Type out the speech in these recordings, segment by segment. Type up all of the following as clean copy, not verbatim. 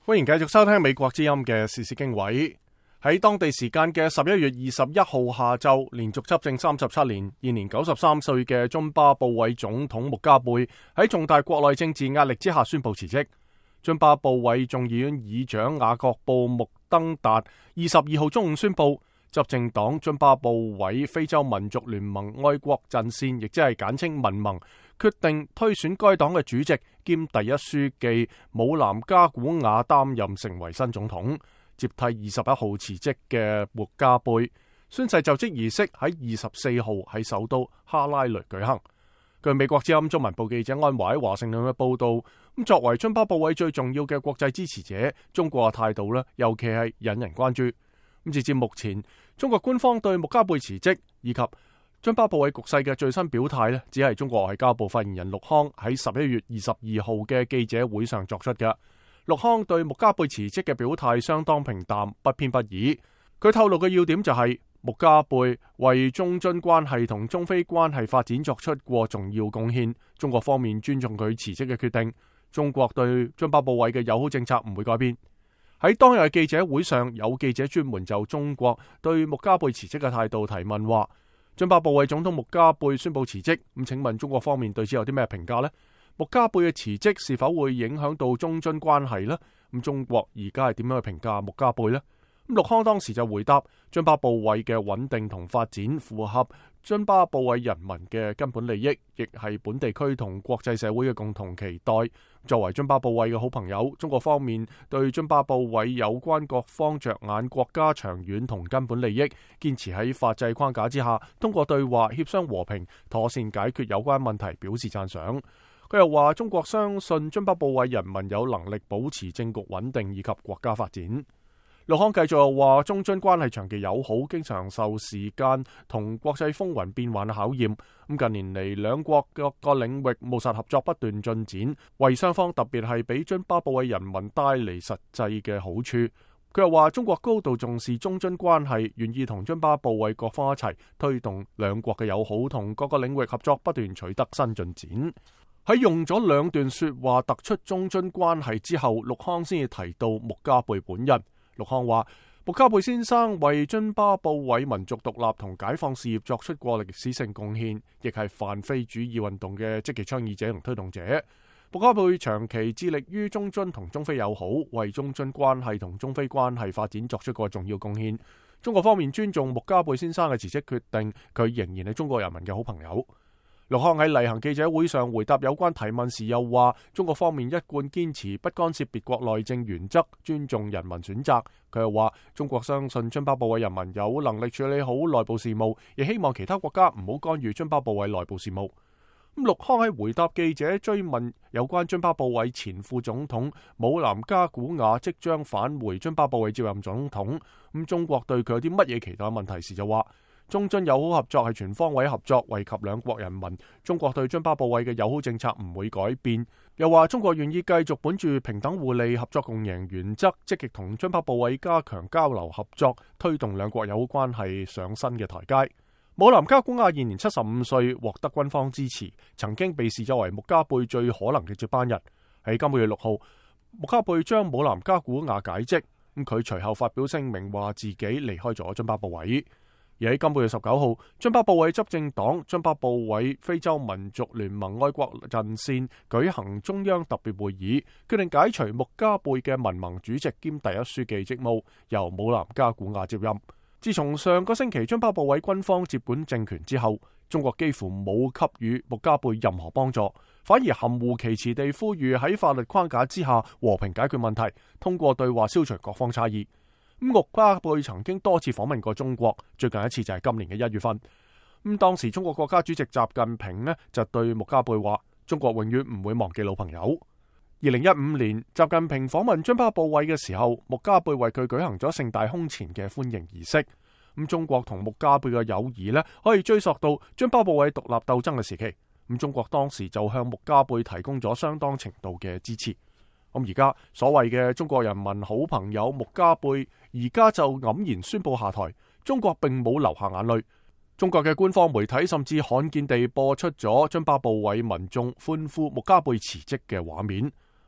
歡迎繼續收聽美國之音嘅時事經緯。喺當地時間嘅11月21號下晝，連續執政37年，現年93歲嘅津巴布韋總統穆加貝喺重大國內政治壓力之下宣布辭職。津巴布韋眾議院議長雅各布穆登達22號中午宣布，執政黨津巴布韋非洲民族聯盟愛國陣線，亦即係簡稱民盟，決定推選該黨嘅主席兼第一書記姆南加古瓦擔任成為新總統，接替21號辭職嘅穆加貝。宣誓就職儀式喺24號喺首都哈拉雷舉行。據美國之音中文部記者安華喺華盛頓嘅報道，作為津巴布韋最重要嘅國際支持者，中國嘅態度尤其係引人關注。截至目前，中國官方對穆加貝辭職以及津巴布韋局勢嘅最新表態只係中國外交部發言人陸康喺11月22號嘅記者會上作出嘅。陸康對穆加貝辭職嘅表態相當平淡，不偏不倚。佢透露嘅要點就係穆加貝為中津關係同中非關係發展作出過重要貢獻，中國方面尊重佢辭職嘅決定。中國對津巴布韋嘅友好政策唔會改變。喺當日嘅記者會上，有記者專門就中國對穆加貝辭職嘅態度提問，話津巴布韋總統穆加貝宣布辭職，咁請問中國方面對此有啲咩評價呢？穆加貝嘅辭職是否會影響到中津關係呢？咁中國而家係點樣去評價穆加貝呢？陸康當時就回答，津巴布韋嘅穩定同發展符合津巴布韋人民嘅根本利益，亦係本地區同國際社會嘅共同期待。作為津巴布韋嘅好朋友，中國方面對津巴布韋有關各方着眼國家長遠同根本利益，堅持喺法制框架之下，通過對話協商和平妥善解決有關問題，表示讚賞。佢又話，中國相信津巴布韋人民有能力保持政局穩定以及國家發展。陸康繼續又話，中津關係長期友好，經常受時間同國際風雲變幻嘅考驗。近年嚟，兩國各個領域務實合作不斷進展，為雙方特別係俾津巴布韋人民帶嚟實際嘅好處。佢又話，中國高度重視中津關係，願意同津巴布韋各方一齊推動兩國嘅友好同各個領域合作不斷取得新進展。喺用咗兩段說話突出中津關係之後，陸康先至提到穆加貝本人。陸康話，穆加貝先生為津巴布韋民族獨立同解放事業作出過歷史性貢獻，亦係泛非主義運動嘅積極倡議者同推動者。穆加貝長期致力於中津同中非友好，為中津關係同中非關係發展作出過重要貢獻。中國方面尊重穆加貝先生嘅辭職決定，佢仍然係中國人民嘅好朋友。陸康喺例行記者會上回答有關提問時又話，中國方面一貫堅持不干涉別國內政原則，尊重人民選擇。佢又話，中國相信津巴布韋人民有能力處理好內部事務，亦希望其他國家唔好干預津巴布韋內部事務。陸康喺回答記者追問有關津巴布韋前副總統姆南加古瓦即將返回津巴布韋接任總統，中國對佢有啲乜嘢期待問題時就話，中津友好合作係全方位合作，惠及兩國人民。中國對津巴布韋嘅友好政策唔會改變。又話中國願意繼續本住平等互利、合作共贏原則，積極同津巴布韋加強交流合作，推動兩國友好關係上新嘅台階。姆南加古瓦現年75歲，獲得軍方支持，曾經被視作為穆加貝最可能嘅接班人。喺今個月6號，穆加貝將姆南加古瓦解職，佢隨後發表聲明話自己離開咗津巴布韋。而喺今個月19號，津巴布韋執政黨津巴布韋非洲民族聯盟愛國陣線舉行中央特別會議，決定解除穆加貝嘅民盟主席兼第一書記職務，由姆南加古瓦接任。自從上個星期津巴布韋軍方接管政權之後，中國幾乎冇給予穆加貝任何幫助，反而含糊其辭地呼籲喺法律框架之下和平解決問題，通過對話消除各方差異。穆加貝曾經多次訪問過中國，最近一次就係今年嘅1月份。當時中國國家主席習近平就對穆加貝話，中國永遠唔會忘記老朋友。2015年，習近平訪問津巴布韋嘅時候，穆加貝為佢舉行咗盛大空前嘅歡迎儀式。中國同穆加貝嘅友誼可以追溯到津巴布韋獨立鬥爭嘅時期。中國當時就向穆加貝提供咗相當程度嘅支持。而家所謂嘅中國人民好朋友穆加貝，而家就黯然宣布下台。中國並冇流下眼淚。中國嘅官方媒體甚至罕見地播出咗津巴布韋民眾歡呼穆加貝辭職嘅畫面。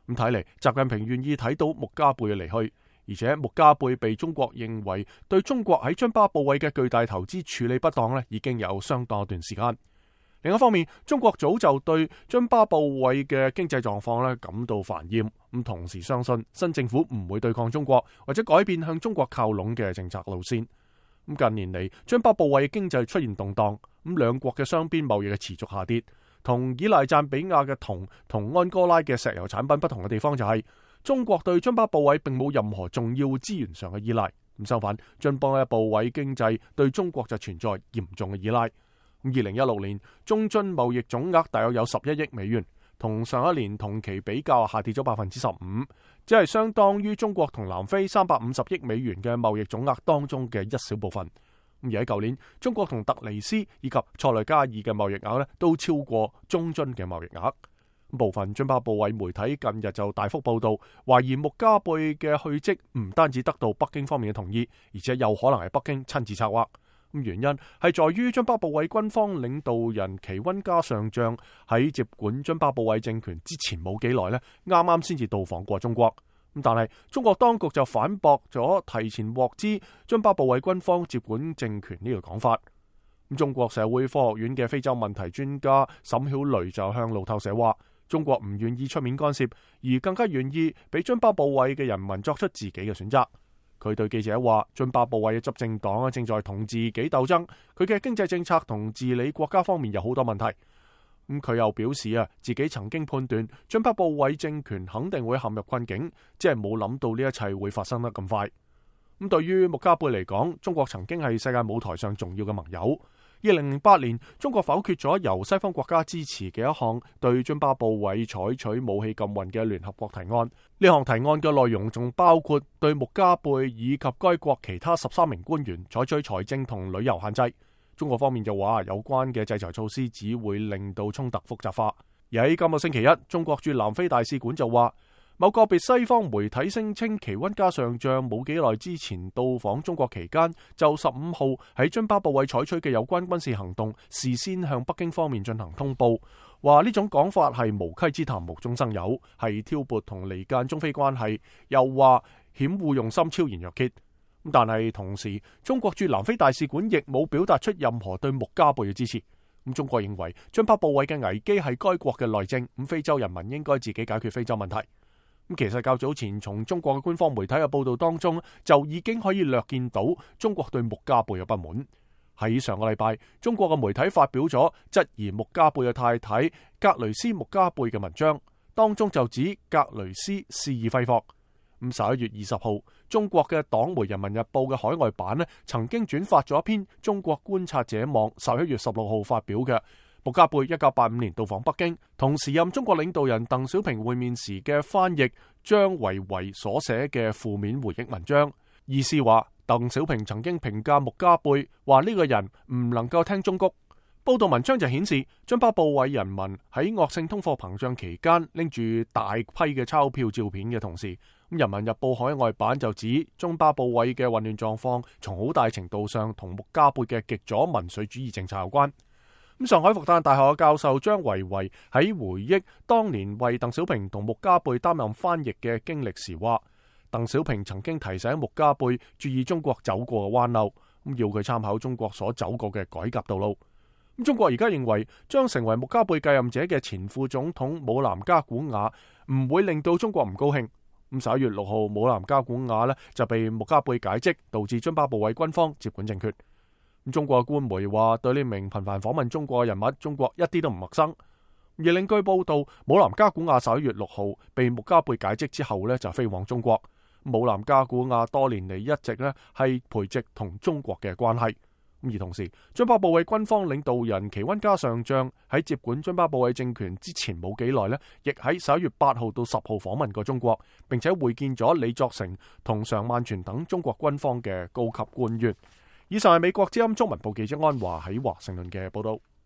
咁睇嚟，習近平願意睇到穆加貝嘅離去，而且穆加貝被中國認為對中國喺津巴布韋嘅巨大投資處理不當呢，已經有相當一段時間。另一方面，中國早就對津巴布韋嘅經濟狀況咧感到煩厭，咁同時相信新政府唔會對抗中國或者改變向中國靠攏嘅政策路線。咁近年嚟，津巴布韋經濟出現動盪，咁兩國嘅雙邊貿易嘅持續下跌。同依賴贊比亞嘅銅同安哥拉嘅石油產品不同嘅地方就係，中國對津巴布韋並冇任何重要資源上嘅依賴。咁相反，津巴布韋經濟對中國就存在嚴重嘅依賴。2016年中津貿易總額大約有11億美元，同上一年同期比較下跌咗15%，只係相當於中國同南非350億美元嘅貿易總額當中嘅一小部分。而喺舊年，中國同突尼斯以及塞內加爾嘅貿易額咧都超過中津嘅貿易額。部分津巴布韋媒體近日就大幅報道，懷疑穆加貝嘅去職唔單止得到北京方面嘅同意，而且有可能係北京親自策劃。原因係在於津巴布韋軍方領導人奇溫加上將喺接管津巴布韋政權之前冇幾耐咧，啱啱先至到訪過中國。但係中國當局就反駁咗提前獲知津巴布韋軍方接管政權呢個講法。中國社會科學院嘅非洲問題專家沈曉雷就向路透社話，中國唔願意出面干涉，而更加願意俾津巴布韋嘅人民作出自己嘅選擇。佢對記者話，津巴布韋嘅執政黨正在同自己鬥爭，佢嘅經濟政策同治理國家方面有好多問題。佢又表示自己曾經判斷津巴布韋政權肯定會陷入困境，只係冇諗到呢一切會發生得咁快。對於穆加貝嚟講，中國曾經係世界舞台上重要嘅盟友。2008年，中國否決咗由西方國家支持嘅一項對津巴布韋採取武器禁運嘅聯合國提案。呢項提案嘅內容仲包括對穆加貝以及該國其他13名官員採取財政同旅遊限制。中國方面就話，有關嘅制裁措施只會令到衝突複雜化。而喺今個星期一，中國駐南非大使館就話，某個別西方媒體聲稱奇溫加上將冇幾耐之前到訪中國期間，就15號喺津巴布韋採取嘅有關軍事行動事先向北京方面進行通報，話呢種講法係無稽之談，無中生有，係挑撥同離間中非關係，又話險惡用心，昭然若揭。但係同時，中國駐南非大使館亦冇表達出任何對穆加貝嘅支持。中國認為津巴布韋嘅危機係該國嘅內政，非洲人民應該自己解決非洲問題。其實較早前從中國嘅官方媒體嘅報道當中，就已經可以略見到中國對穆加貝嘅不滿。喺上個禮拜，中國嘅媒體發表咗質疑穆加貝嘅太太格雷斯穆加貝嘅文章，當中就指格雷斯肆意揮霍。11月20號，中國嘅黨媒《人民日報》嘅海外版曾經轉發咗一篇中國觀察者網11月16號發表嘅穆加貝1985年到訪北京，同時任中國領導人鄧小平會面時嘅翻譯張維維所寫嘅負面回憶文章，意思話鄧小平曾經評價穆加貝，話呢個人唔能夠聽中谷。報道文章就顯示，津巴布韋人民喺惡性通貨膨脹期間拎住大批嘅鈔票照片嘅同時，人民日報海外版就指津巴布韋嘅混亂狀況從好大程度上同穆加貝嘅極左民粹主義政策有關。上海復旦大學嘅教授張維維喺回憶當年為鄧小平同穆加貝擔任翻譯嘅經歷時話，鄧小平曾經提醒穆加貝注意中國走過嘅彎路，要佢參考中國所走過嘅改革道路。中國而家認為將成為穆加貝繼任者嘅前副總統姆南加古瓦唔會令到中國唔高興。11月6號，姆南加古瓦就被穆加貝解職，導致津巴布韋軍方接管政權。中國官媒話，對呢名頻繁訪問中國嘅人物，中國一啲都唔陌生。而另據報道，姆南加古瓦11月6號被穆加貝解職之後就飛往中國。姆南加古瓦多年嚟一直係培植同中國嘅關係。而同時，津巴布韋軍方領導人奇溫加上將喺接管津巴布韋政權之前冇幾耐亦喺11月8號到10號訪問過中國，並且會見咗李作成同常萬全等中國軍方嘅高級官員。以上係美國之音中文部記者安華喺華盛頓嘅報道。